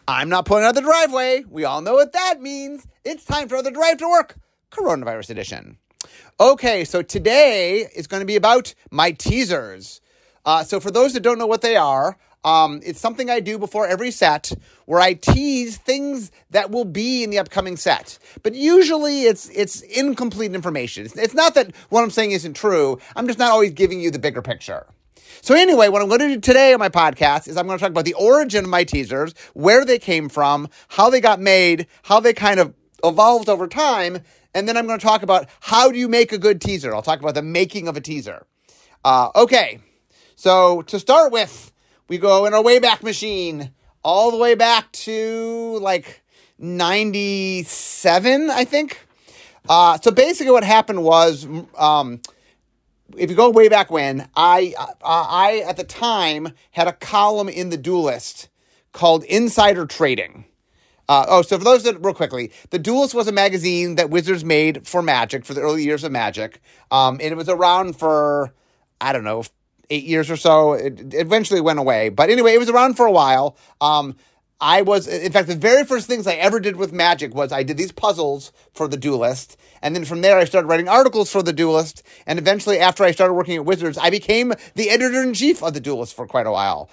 I'm not pulling out the driveway. We all know what that means. It's time for the Drive to Work Coronavirus Edition. Okay, so today is going to be about my teasers. So for those that don't know what they are, it's something I do before every set where I tease things that will be in the upcoming set. But usually it's incomplete information. It's not that what I'm saying isn't true. I'm just not always giving you the bigger picture. So anyway, what I'm going to do today on my podcast is I'm going to talk about the origin of my teasers, where they came from, how they got made, how they kind of evolved over time, and then I'm going to talk about how do you make a good teaser. I'll talk about the making of a teaser. Okay, so to start with, we go in our Wayback Machine all the way back to like 97, I think. So basically what happened was... if you go way back when, I at the time had a column in The Duelist called Insider Trading. So for those that, real quickly, The Duelist was a magazine that Wizards made for Magic, for the early years of Magic. And it was around for, 8 years or so. It eventually went away. But anyway, it was around for a while. In fact, the very first things I ever did with Magic was I did these puzzles for The Duelist. And then from there, I started writing articles for The Duelist. And eventually, after I started working at Wizards, I became the editor-in-chief of The Duelist for quite a while.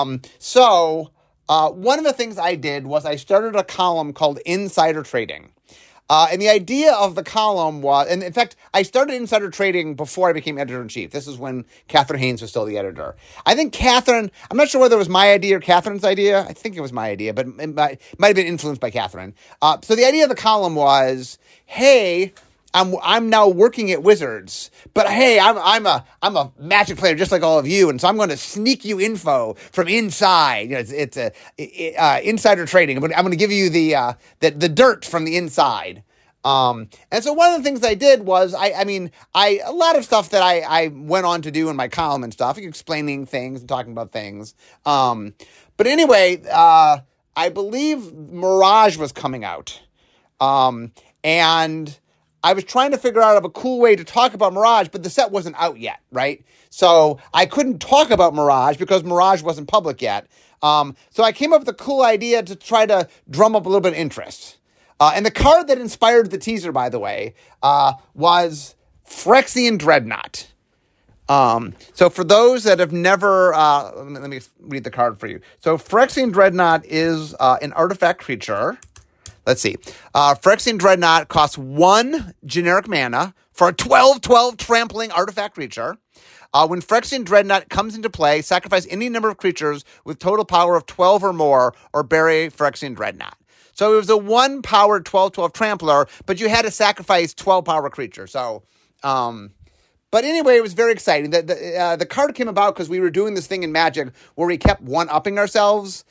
One of the things I did was I started a column called Insider Trading. And the idea of the column was, and in fact, I started Insider Trading before I became editor-in-chief. This is when Catherine Haynes was still the editor. I think Catherine, I'm not sure whether it was my idea or Catherine's idea. I think it was my idea, but it might have been influenced by Catherine. So the idea of the column was, hey, I'm now working at Wizards, but hey, I'm a Magic player just like all of you, and so I'm going to sneak you info from inside. It's insider trading. I'm going to give you the dirt from the inside. And so one of the things I did was a lot of stuff that I went on to do in my column and stuff, explaining things and talking about things. But anyway, I believe Mirage was coming out, and I was trying to figure out a cool way to talk about Mirage, but the set wasn't out yet, right? So I couldn't talk about Mirage because Mirage wasn't public yet. So I came up with a cool idea to try to drum up a little bit of interest. And the card that inspired the teaser, by the way, was Phyrexian Dreadnought. So for those that have never, let me read the card for you. So Phyrexian Dreadnought is an artifact creature. Let's see. Phyrexian Dreadnought costs 1 generic mana for a 12/12 trampling artifact creature. When Phyrexian Dreadnought comes into play, sacrifice any number of creatures with total power of 12 or more, or bury Phyrexian Dreadnought. So it was a 1-powered 12/12 trampler, but you had to sacrifice 12-power creatures. So, but anyway, it was very exciting. The card came about because we were doing this thing in Magic where we kept one-upping ourselves.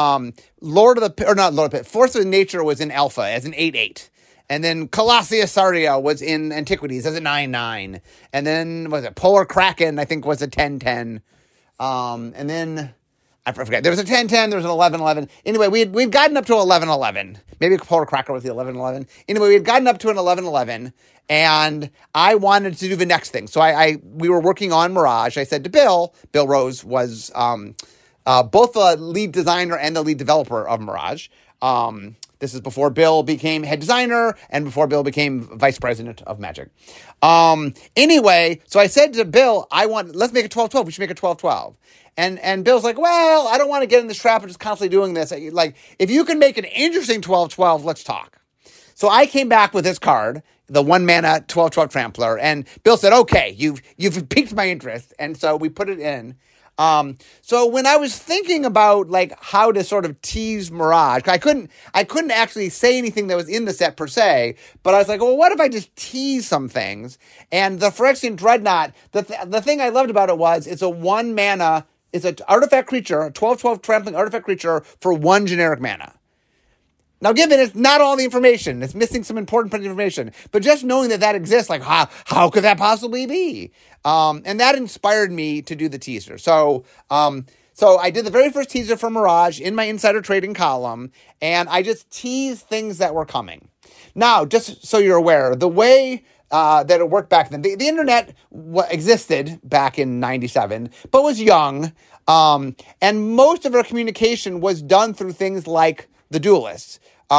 Force of Nature was in Alpha as an 8/8. And then Colossia Sardia was in Antiquities as a 9/9. And then, Polar Kraken, I think, was a 10/10. And then, I forget, there was a 10/10, there was an 11/11. Anyway, we'd gotten up to 11/11. Maybe Polar Kraken was the 11/11. Anyway, we had gotten up to an 11/11, and I wanted to do the next thing. So we were working on Mirage. I said to Bill Rose was... both the lead designer and the lead developer of Mirage. This is before Bill became head designer and before Bill became vice president of Magic. Anyway, so I said to Bill, let's make a 12/12. We should make a 12/12. And Bill's like, well, I don't want to get in this trap of just constantly doing this. Like, if you can make an interesting 12/12, let's talk. So I came back with this card, the 1-mana 12/12 Trampler, and Bill said, okay, you've piqued my interest. And so we put it in. So when I was thinking about how to sort of tease Mirage, I couldn't actually say anything that was in the set per se, but I was like, well, what if I just tease some things? And the Phyrexian Dreadnought, the thing I loved about it was it's a 1-mana, it's an artifact creature, a 12/12 trampling artifact creature for 1 generic mana. Now, given it's not all the information, it's missing some important information, but just knowing that exists, how could that possibly be? And that inspired me to do the teaser. So I did the very first teaser for Mirage in my Insider Trading column, and I just teased things that were coming. Now, just so you're aware, the way that it worked back then, the internet existed back in 97, but was young. And most of our communication was done through things like the Duelists.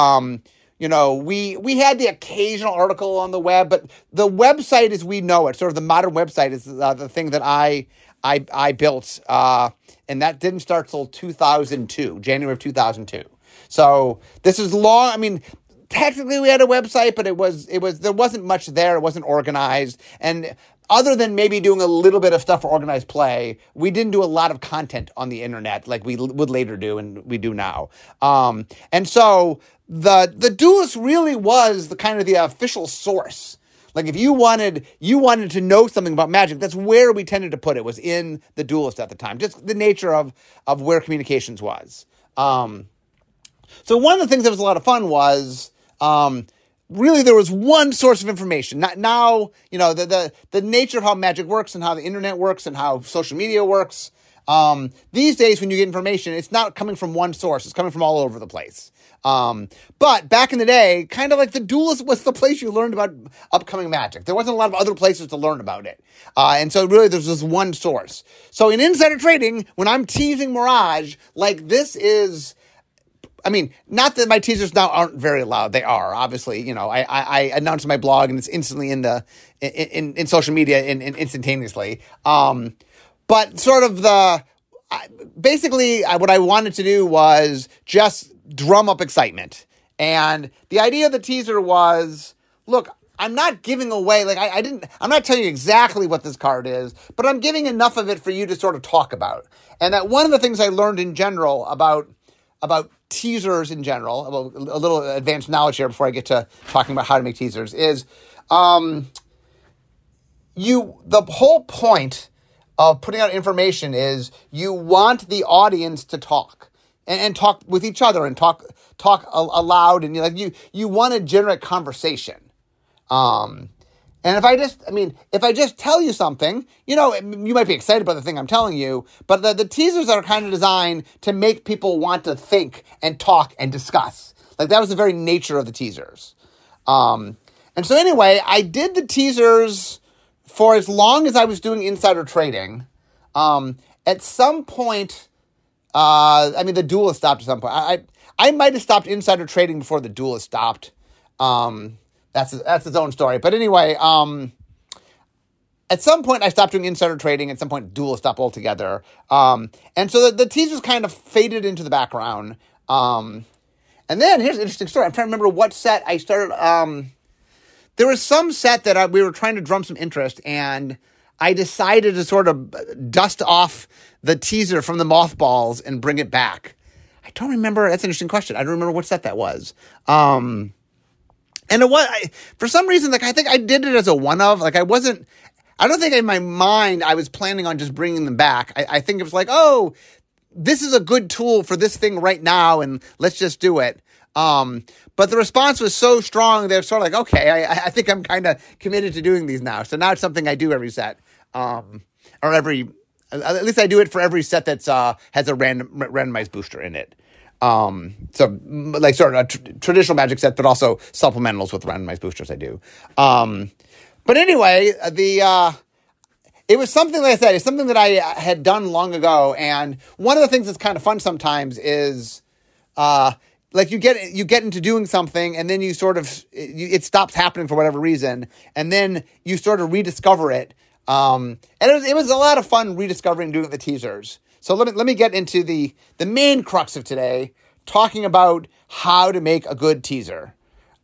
We had the occasional article on the web, but the website as we know it, sort of the modern website, is the thing that I built, and that didn't start till 2002, January of 2002. So this is long. I mean, technically we had a website, but it was there wasn't much there. It wasn't organized, and other than maybe doing a little bit of stuff for organized play, we didn't do a lot of content on the internet like we would later do and we do now. And so the Duelist really was the kind of the official source. Like if you wanted to know something about Magic, that's where we tended to put it, was in the Duelist at the time. Just the nature of where communications was. So one of the things that was a lot of fun was really there was one source of information. Now, the nature of how Magic works and how the internet works and how social media works. These days when you get information, it's not coming from one source. It's coming from all over the place. But back in the day, kind of like the Duelist was the place you learned about upcoming Magic. There wasn't a lot of other places to learn about it. And so really there's this one source. So in insider trading, when I'm teasing Mirage, like this is... I mean, not that my teasers now aren't very loud. They are, obviously. I announced my blog and it's instantly in social media instantaneously. But sort of basically what I wanted to do was just drum up excitement. And the idea of the teaser was, look, I'm not giving away, I'm not telling you exactly what this card is, but I'm giving enough of it for you to sort of talk about. And that one of the things I learned in general about teasers in general, a little advanced knowledge here before I get to talking about how to make teasers, is the whole point of putting out information is you want the audience to talk and talk with each other and talk aloud, and you want to generate conversation. And if I just tell you something, you might be excited about the thing I'm telling you, but the teasers are kind of designed to make people want to think and talk and discuss. Like that was the very nature of the teasers. And so anyway, I did the teasers for as long as I was doing insider trading. At some point, the Duelist stopped at some point. I might have stopped insider trading before the Duelist stopped. That's its own story. But anyway, at some point I stopped doing insider trading. At some point, Duelist stopped altogether. And so the teasers kind of faded into the background. And then here's an interesting story. I'm trying to remember what set I started. There was some set that we were trying to drum some interest, and I decided to sort of dust off the teaser from the mothballs and bring it back. I don't remember. That's an interesting question. I don't remember what set that was. And it was, for some reason, I think I did it as a one-of. I don't think in my mind I was planning on just bringing them back. I think it was like, oh, this is a good tool for this thing right now, and let's just do it. But the response was so strong, they're sort of like, okay, I think I'm kind of committed to doing these now. So now it's something I do every set, at least I do it for every set that's has a randomized booster in it. So like sort of a traditional Magic set, but also supplementals with randomized boosters I do. But anyway, it was something, like I said, it's something that I had done long ago. And one of the things that's kind of fun sometimes is, you get into doing something and then you sort of, it stops happening for whatever reason. And then you sort of rediscover it. And it was a lot of fun rediscovering doing the teasers. So let me get into the main crux of today, talking about how to make a good teaser.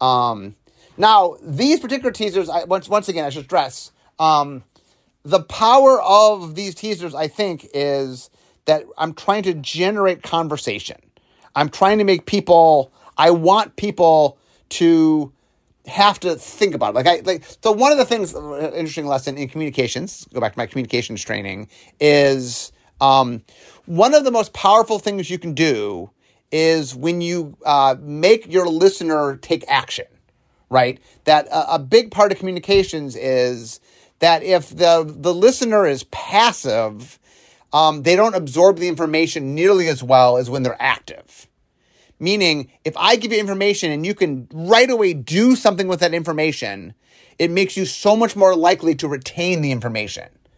Now, these particular teasers, once again, I should stress, the power of these teasers, I think, is that I'm trying to generate conversation. I'm trying to make I want people to have to think about it. So one of the things, interesting lesson in communications, go back to my communications training, is one of the most powerful things you can do is when you make your listener take action, right? That a big part of communications is that if the listener is passive, they don't absorb the information nearly as well as when they're active. Meaning, if I give you information and you can right away do something with that information, it makes you so much more likely to retain the information.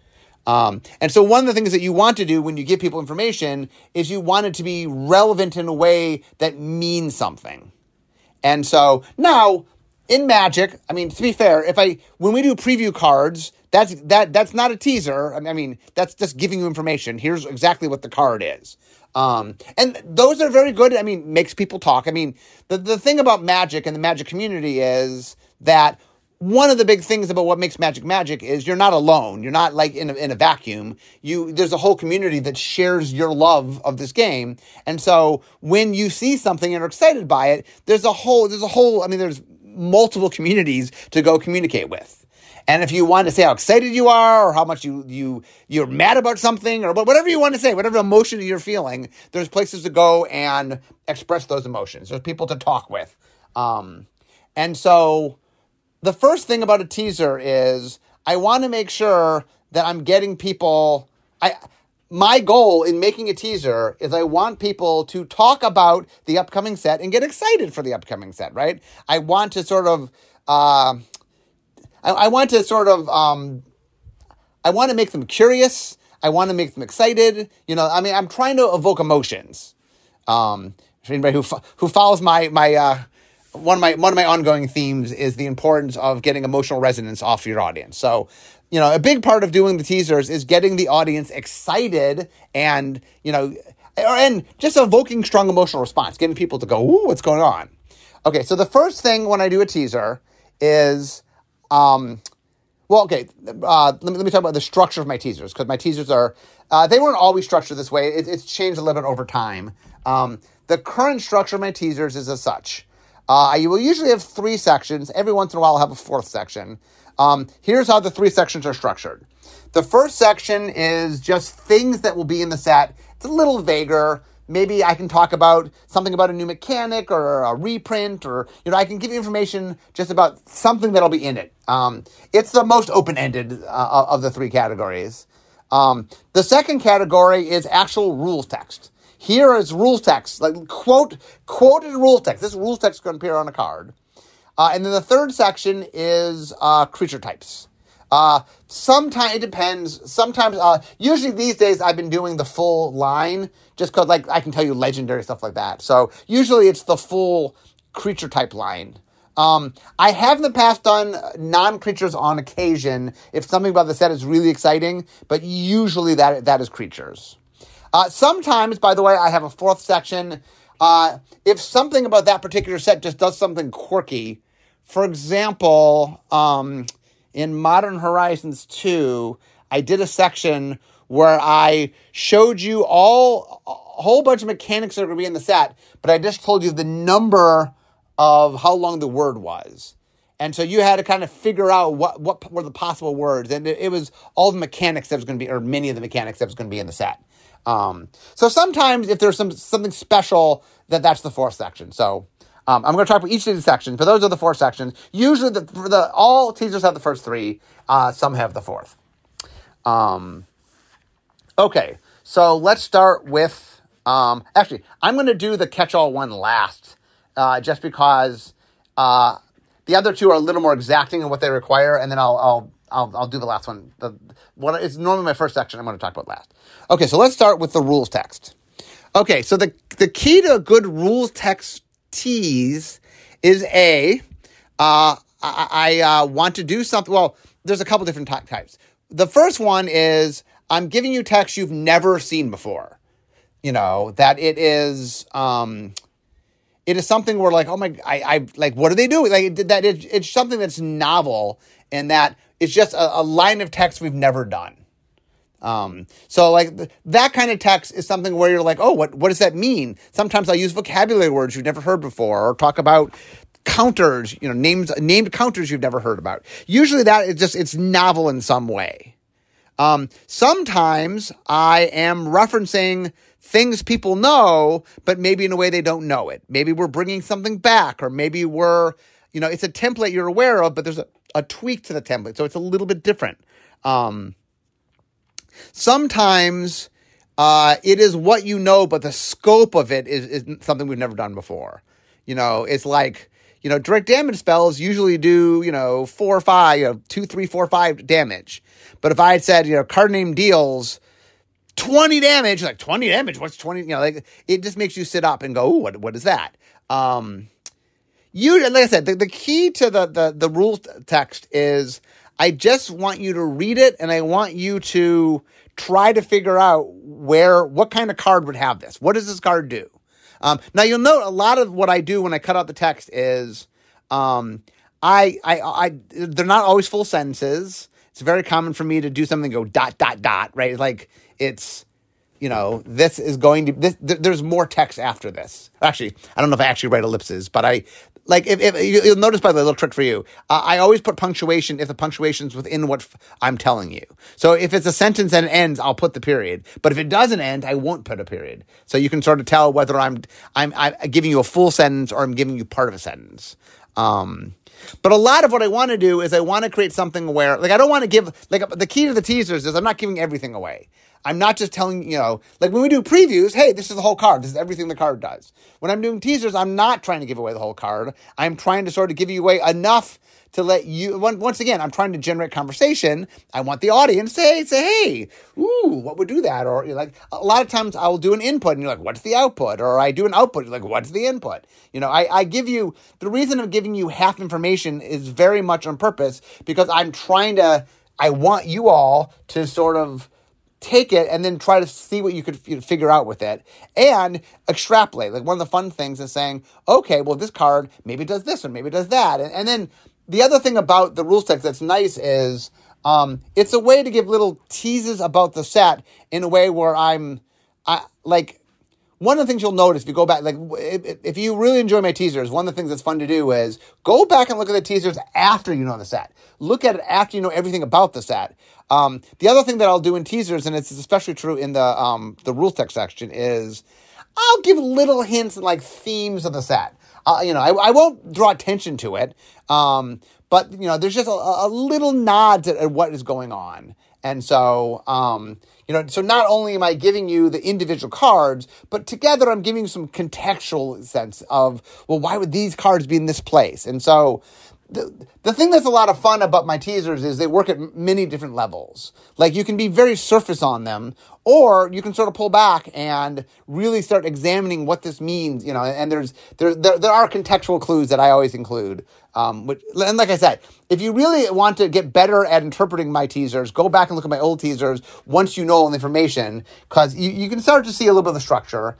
And so one of the things that you want to do when you give people information is you want it to be relevant in a way that means something. And so now in Magic, I mean, to be fair, when we do preview cards, that's not a teaser. I mean, that's just giving you information. Here's exactly what the card is. And those are very good. I mean, makes people talk. I mean, the thing about Magic and the Magic community is that one of the big things about what makes Magic is you're not alone. You're not like in a vacuum. There's a whole community that shares your love of this game. And so when you see something and are excited by it, there's multiple communities to go communicate with. And if you want to say how excited you are or how much you're mad about something or whatever you want to say, whatever emotion you're feeling, there's places to go and express those emotions. There's people to talk with. And so the first thing about a teaser is I want to make sure that I'm getting people. My goal in making a teaser is I want people to talk about the upcoming set and get excited for the upcoming set, right? I want to sort of I want to make them curious. I want to make them excited. I'm trying to evoke emotions. For anybody who follows my one of my ongoing themes is the importance of getting emotional resonance off your audience. So, a big part of doing the teasers is getting the audience excited and just evoking strong emotional response, getting people to go, ooh, what's going on? Okay, so the first thing when I do a teaser is, let me talk about the structure of my teasers, because my teasers are, they weren't always structured this way. It's changed a little bit over time. The current structure of my teasers is as such. You will usually have 3 sections. Every once in a while, I'll have a 4th section. Here's how the 3 sections are structured. The first section is just things that will be in the set. It's a little vaguer. Maybe I can talk about something about a new mechanic or a reprint, or, I can give you information just about something that'll be in it. It's the most open-ended of the 3 categories. The second category is actual rules text. Here is rules text, like quoted rules text. This rules text is going to appear on a card. And then the third section is creature types. Sometimes it depends. Sometimes, usually these days I've been doing the full line just because I can tell you legendary stuff like that. So usually it's the full creature type line. I have in the past done non-creatures on occasion if something about the set is really exciting, but usually that is creatures. Sometimes, by the way, I have a 4th section. If something about that particular set just does something quirky, for example, in Modern Horizons 2, I did a section where I showed you a whole bunch of mechanics that are going to be in the set, but I just told you the number of how long the word was. And so you had to kind of figure out what were the possible words. And it was all the mechanics that was going to be, or many of the mechanics that was going to be in the set. So sometimes if there's something special, that's the 4th section. So I'm going to talk about each of these sections, but those are the 4 sections. Usually all teasers have the first 3. Some have the 4th. Okay, so let's start with, actually, I'm going to do the catch-all one last, just because the other 2 are a little more exacting in what they require, and then I'll do the last one. What is normally my first section I'm going to talk about last. Okay, so let's start with the rules text. Okay, so the key to a good rules text tease is I want to do something. Well, there's a couple different types. The first one is I'm giving you text you've never seen before. That it is something where oh my, I like, what are they doing? It's something that's novel and that it's just a line of text we've never done. So that kind of text is something where you're like, oh, what does that mean? Sometimes I'll use vocabulary words you've never heard before, or talk about counters, named counters you've never heard about. Usually that is it's novel in some way. Sometimes I am referencing things people know, but maybe in a way they don't know it. Maybe we're bringing something back, or maybe we're, it's a template you're aware of, but there's a tweak to the template. So it's a little bit different. Sometimes it is what you know, but the scope of it is something we've never done before. It's like, direct damage spells usually do, 4 or 5, 2, 3, 4, 5 damage. But if I had said, card name deals 20 damage, like 20 damage, what's 20? It just makes you sit up and go, ooh, what is that? Like I said, the key to the rules text is I just want you to read it, and I want you to try to figure out what kind of card would have this. What does this card do? Now you'll note a lot of what I do when I cut out the text is, they're not always full sentences. It's very common for me to do something and go ... right? Like it's, this is going to, there's more text after this. Actually, I don't know if I actually write ellipses, but if you'll notice by the little trick for you, I always put punctuation if the punctuation's within what I'm telling you. So if it's a sentence and it ends, I'll put the period. But if it doesn't end, I won't put a period. So you can sort of tell whether I'm giving you a full sentence or I'm giving you part of a sentence. But a lot of what I want to do is I want to create something where, I don't want to give, the key to the teasers is I'm not giving everything away. I'm not just telling, when we do previews, hey, this is the whole card. This is everything the card does. When I'm doing teasers, I'm not trying to give away the whole card. I'm trying to sort of give you away enough to let you, once again, I'm trying to generate conversation. I want the audience to say, hey, ooh, what would do that? Or a lot of times I will do an input and you're like, what's the output? Or I do an output, you're like, what's the input? I give you, the reason I'm giving you half information is very much on purpose because I want you all to sort of take it and then try to see what you could figure out with it and extrapolate. One of the fun things is saying, okay, well, this card maybe does this or maybe does that. And then the other thing about the rules text that's nice is it's a way to give little teases about the set in a way where one of the things you'll notice if you go back, if you really enjoy my teasers, one of the things that's fun to do is go back and look at the teasers after you know the set. Look at it after you know everything about the set. The other thing that I'll do in teasers, and it's especially true in the rules text section, is I'll give little hints and themes of the set. I won't draw attention to it, but there's just a little nod at what is going on. And so, so not only am I giving you the individual cards, but together I'm giving you some contextual sense of, well, why would these cards be in this place? And so the thing that's a lot of fun about my teasers is they work at many different levels. You can be very surface on them, or you can sort of pull back and really start examining what this means, and there are contextual clues that I always include. And like I said, if you really want to get better at interpreting my teasers, go back and look at my old teasers once you know all the information, because you can start to see a little bit of the structure.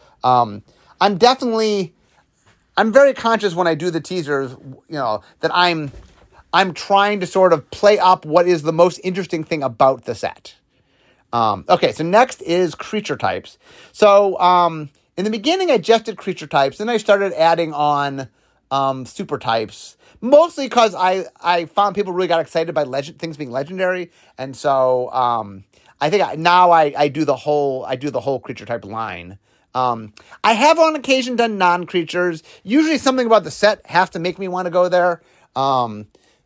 I'm very conscious when I do the teasers, that I'm trying to sort of play up what is the most interesting thing about the set. Okay, so next is creature types. So in the beginning, I just did creature types, then I started adding on super types, mostly because I found people really got excited by things being legendary, and so I think now I do the whole creature type line. I have on occasion done non-creatures. Usually something about the set has to make me want to go there. And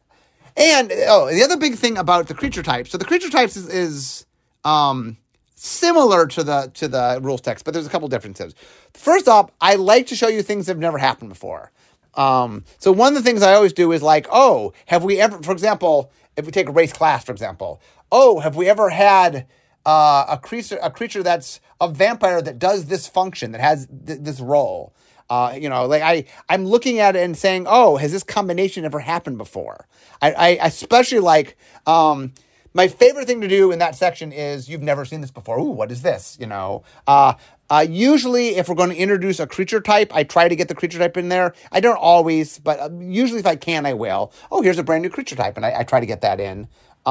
the other big thing about the creature types. So the creature types is similar to the rules text, but there's a couple differences. First off, I like to show you things that have never happened before. So one of the things I always do is have we ever, for example, if we take a race class, for example, have we ever had a creature that's a vampire that does this function, that has this role? I'm looking at it and saying, has this combination ever happened before? I especially my favorite thing to do in that section is, you've never seen this before. Ooh, what is this? Usually if we're going to introduce a creature type, I try to get the creature type in there. I don't always, but usually if I can, I will. Here's a brand new creature type, and I try to get that in.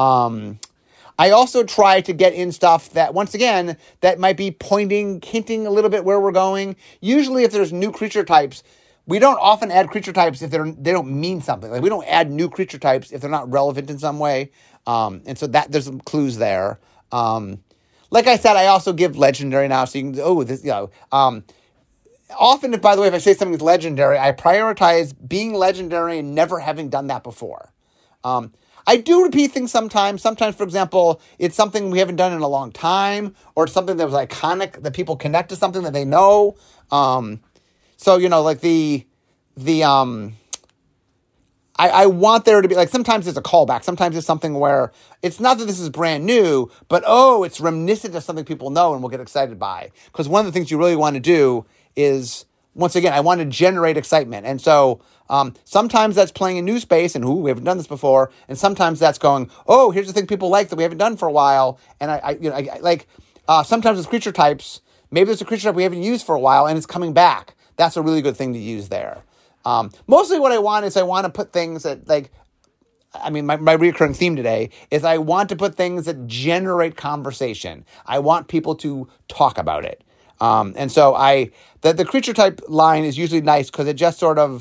I also try to get in stuff that, once again, that might be hinting a little bit where we're going. Usually if there's new creature types, we don't often add creature types if they don't mean something. We don't add new creature types if they're not relevant in some way. And so there's some clues there. Like I said, I also give legendary now, so you can, often, by the way, if I say something's legendary, I prioritize being legendary and never having done that before. I do repeat things sometimes. Sometimes, for example, it's something we haven't done in a long time, or it's something that was iconic that people connect to something that they know. So, the I want there to be, like, sometimes it's a callback. Sometimes it's something where it's not that this is brand new, but, it's reminiscent of something people know and will get excited by. Because one of the things you really want to do is, once again, I want to generate excitement. And so sometimes that's playing a new space and, we haven't done this before. And sometimes that's going, here's the thing people like that we haven't done for a while. And sometimes it's creature types. Maybe there's a creature type we haven't used for a while and it's coming back. That's a really good thing to use there. Mostly what I want is I want to put things that, like, my recurring theme today is I want to put things that generate conversation. I want people to talk about it. And so the creature type line is usually nice because it just sort of,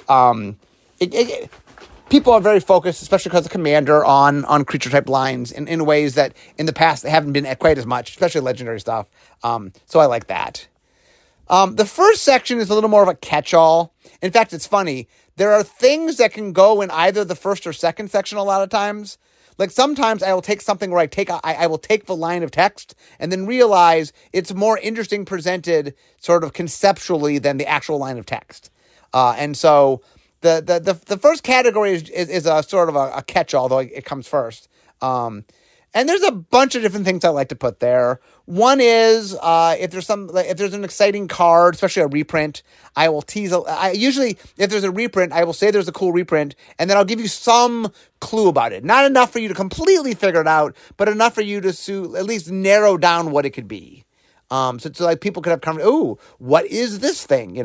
people are very focused, especially because of Commander, on creature type lines in ways that in the past they haven't been quite as much, especially legendary stuff. So I like that. The first section is a little more of a catch-all. In fact, it's funny. There are things that can go in either the first or second section a lot of times. Like sometimes I will take something where I will take the line of text and then realize it's more interesting presented sort of conceptually than the actual line of text. And so the first category is a sort of a catch-all, though it comes first. And there's a bunch of different things I like to put there. One is if there's an exciting card, especially a reprint, I will tease. Usually, if there's a reprint, I will say there's a cool reprint, and then I'll give you some clue about it. Not enough for you to completely figure it out, but enough for you to at least narrow down what it could be. So like people could have conversation. What is this thing?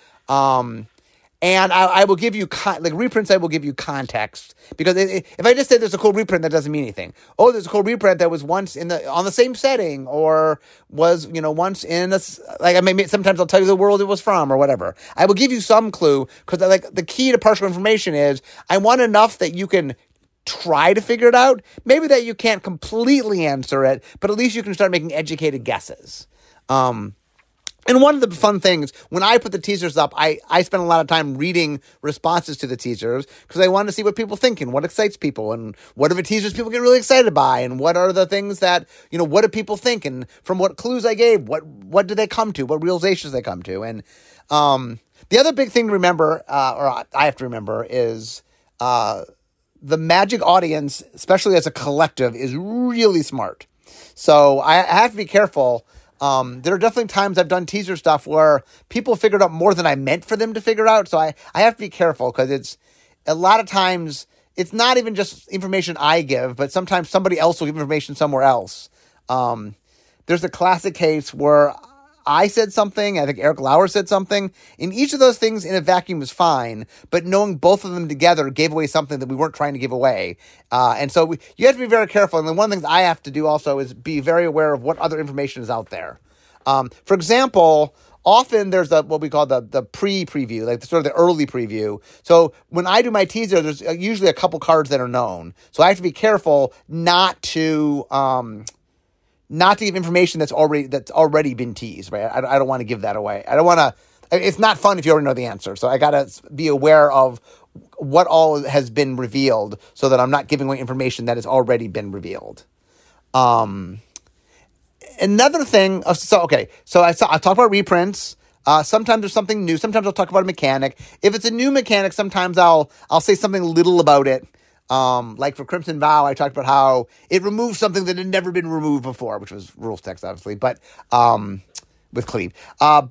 And I will give you, reprints, I will give you context. Because if I just say there's a cool reprint, that doesn't mean anything. There's a cool reprint that was once on the same setting, or was, once in sometimes I'll tell you the world it was from, or whatever. I will give you some clue, because the key to partial information is, I want enough that you can try to figure it out. Maybe that you can't completely answer it, but at least you can start making educated guesses. And one of the fun things, when I put the teasers up, I spend a lot of time reading responses to the teasers because I want to see what people think and what excites people and what are the teasers people get really excited by and what are the things that, what do people think, and from what clues I gave, what do they come to, what realizations they come to. And the other big thing to remember, or I have to remember, is the Magic audience, especially as a collective, is really smart. So I have to be careful. There are definitely times I've done teaser stuff where people figured out more than I meant for them to figure out. So I have to be careful because it's a lot of times it's not even just information I give, but sometimes somebody else will give information somewhere else. There's a classic case where I said something, I think Eric Lauer said something, and each of those things in a vacuum was fine, but knowing both of them together gave away something that we weren't trying to give away. And so you have to be very careful. And then one of the things I have to do also is be very aware of what other information is out there. For example, often there's what we call the pre-preview, like the early preview. So when I do my teaser, there's usually a couple cards that are known. So I have to be careful not to give information that's already been teased, right? I don't want to give that away. I don't want to. It's not fun if you already know the answer. So I got to be aware of what all has been revealed so that I'm not giving away information that has already been revealed. Another thing. So I talked about reprints. Sometimes there's something new. Sometimes I'll talk about a mechanic. If it's a new mechanic, sometimes I'll say something little about it. Like for Crimson Vow, I talked about how it removed something that had never been removed before, which was rules text, obviously, but, with Cleve. I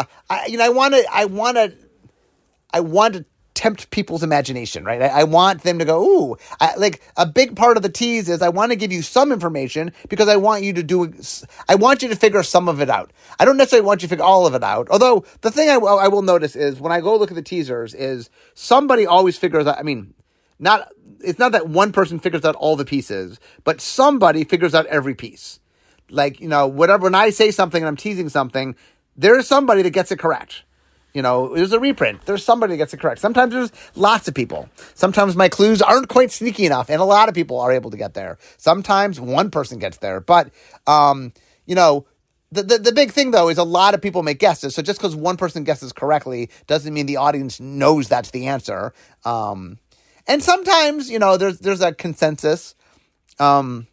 want to tempt people's imagination, right? I want them to go, a big part of the tease is I want to give you some information because I want you to figure some of it out. I don't necessarily want you to figure all of it out. Although the thing I will notice is when I go look at the teasers is somebody always figures out, it's not that one person figures out all the pieces, but somebody figures out every piece. Whatever, when I say something and I'm teasing something, there is somebody that gets it correct. There's a reprint. There's somebody that gets it correct. Sometimes there's lots of people. Sometimes my clues aren't quite sneaky enough, and a lot of people are able to get there. Sometimes one person gets there. But, the big thing, though, is a lot of people make guesses. So just because one person guesses correctly doesn't mean the audience knows that's the answer. And sometimes, there's a consensus.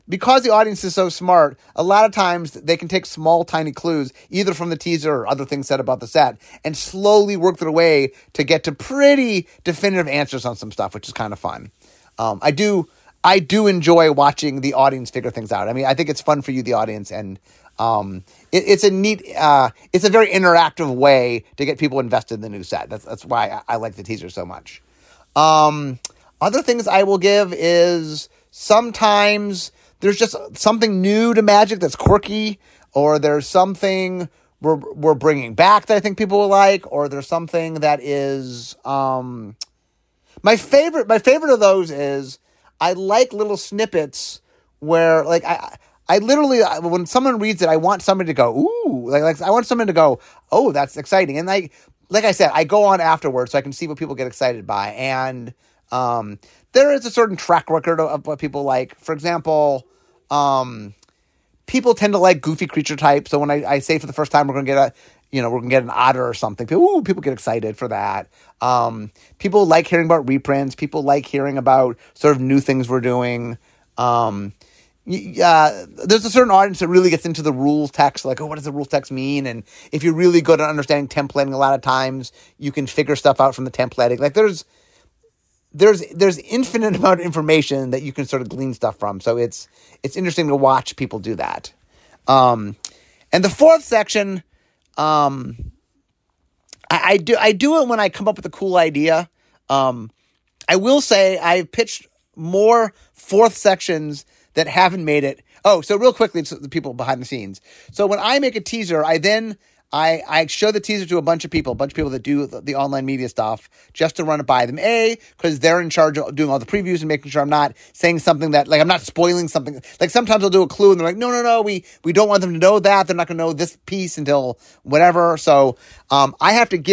because the audience is so smart, a lot of times they can take small, tiny clues, either from the teaser or other things said about the set, and slowly work their way to get to pretty definitive answers on some stuff, which is kind of fun. I do enjoy watching the audience figure things out. I mean, I think it's fun for you, the audience, and it's a neat, it's a very interactive way to get people invested in the new set. That's why I like the teaser so much. Other things I will give is sometimes there's just something new to Magic that's quirky, or there's something we're bringing back that I think people will like, or there's something that is, my favorite of those is I like little snippets where, like, I literally, when someone reads it, I want somebody to go, ooh, like I want someone to go, oh, that's exciting. And like I said, I go on afterwards so I can see what people get excited by. And there is a certain track record of what people like. For example, people tend to like goofy creature types. So when I say for the first time we're going to get an otter or something, people get excited for that. People like hearing about reprints. People like hearing about sort of new things we're doing. There's a certain audience that really gets into the rules text, like, oh, what does the rules text mean? And if you're really good at understanding templating, a lot of times you can figure stuff out from the templating. Like there's infinite amount of information that you can sort of glean stuff from. So it's interesting to watch people do that. And the fourth section, I do it when I come up with a cool idea. I will say I've pitched more fourth sections that haven't made it. Oh, so real quickly, it's the people behind the scenes. So when I make a teaser, I show the teaser to a bunch of people that do the online media stuff, just to run it by them. Because they're in charge of doing all the previews and making sure I'm not saying something that, like, I'm not spoiling something. Like, sometimes I'll do a clue and they're like, no, we don't want them to know that. They're not going to know this piece until whatever. So, I have to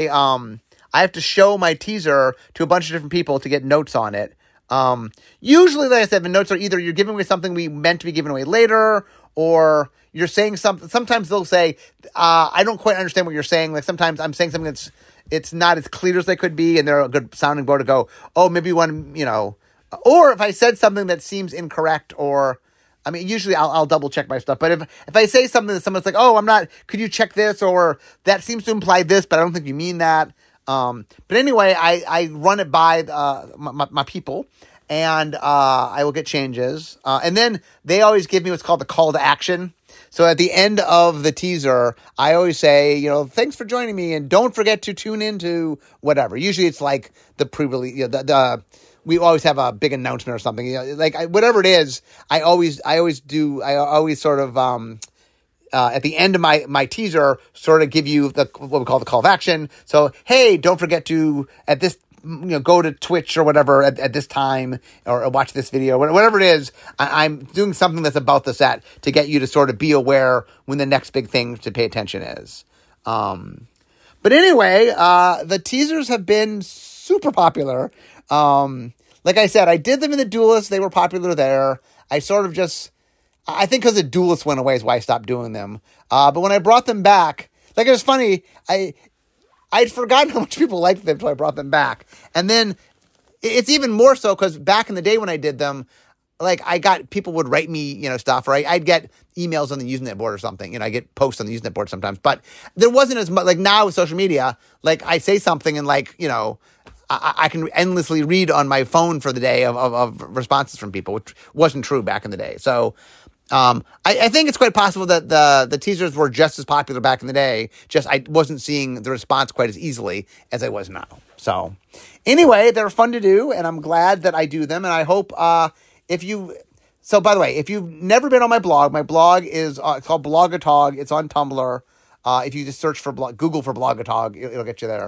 show my teaser to a bunch of different people to get notes on it. Usually, like I said, the notes are either you're giving away something we meant to be giving away later, or you're saying something. Sometimes they'll say, I don't quite understand what you're saying. Like, sometimes I'm saying something it's not as clear as they could be, and they're a good sounding board to go, oh, maybe one, or if I said something that seems incorrect, or, I mean, usually I'll double check my stuff. But if I say something that someone's like, oh, could you check this? Or that seems to imply this, but I don't think you mean that. But anyway, I run it by my people, and I will get changes. And then they always give me what's called the call to action. So at the end of the teaser, I always say, thanks for joining me, and don't forget to tune into whatever. Usually it's like the pre-release, we always have a big announcement or something. Whatever it is, I always sort of, at the end of my teaser, sort of give you what we call the call of action. So, hey, don't forget to, at this, go to Twitch or whatever at this time, or watch this video, whatever it is. I'm doing something that's about the set to get you to sort of be aware when the next big thing to pay attention is. But anyway, the teasers have been super popular. Like I said, I did them in the Duelist. They were popular there. I think because the Duelist went away is why I stopped doing them. But when I brought them back, like, it was funny, I'd forgotten how much people liked them until I brought them back. And then it's even more so because back in the day when I did them, like, people would write me, stuff, right? I'd get emails on the Usenet board or something. I get posts on the Usenet board sometimes. But there wasn't as much, like, now with social media, like, I say something and, like, I can endlessly read on my phone for the day of responses from people, which wasn't true back in the day. So, I think it's quite possible that the teasers were just as popular back in the day, just I wasn't seeing the response quite as easily as I was now. So anyway, they're fun to do, and I'm glad that I do them, and I hope so by the way, if you've never been on my blog is it's called Blogatog. It's on Tumblr. If you just search for Google for Blogatog, it'll get you there.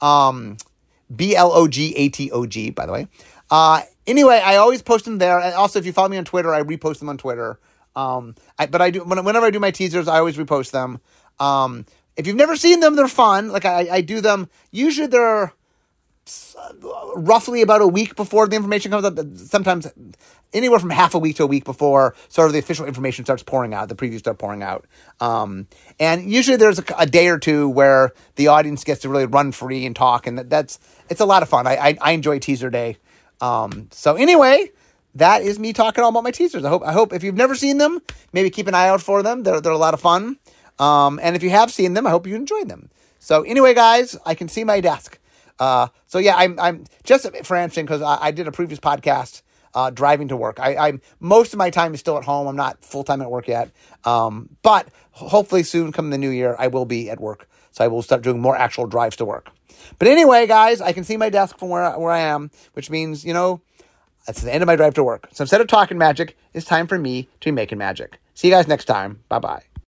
Blogatog, by the way. Anyway, I always post them there, and also if you follow me on Twitter, I repost them on Twitter. But I do whenever I do my teasers, I always repost them. If you've never seen them, they're fun. Like, I do them. Usually they're roughly about a week before the information comes up. Sometimes anywhere from half a week to a week before sort of the official information starts pouring out. The previews start pouring out. And usually there's a day or two where the audience gets to really run free and talk, and it's a lot of fun. I enjoy teaser day. So anyway, that is me talking all about my teasers. I hope if you've never seen them, maybe keep an eye out for them. They're a lot of fun. And if you have seen them, I hope you enjoyed them. So anyway, guys, I can see my desk. So yeah, I'm just for answering, because I did a previous podcast driving to work. I'm most of my time is still at home. I'm not full time at work yet. But hopefully soon, come the new year, I will be at work. So I will start doing more actual drives to work. But anyway, guys, I can see my desk from where I am, which means, that's the end of my drive to work. So instead of talking magic, it's time for me to be making magic. See you guys next time. Bye-bye.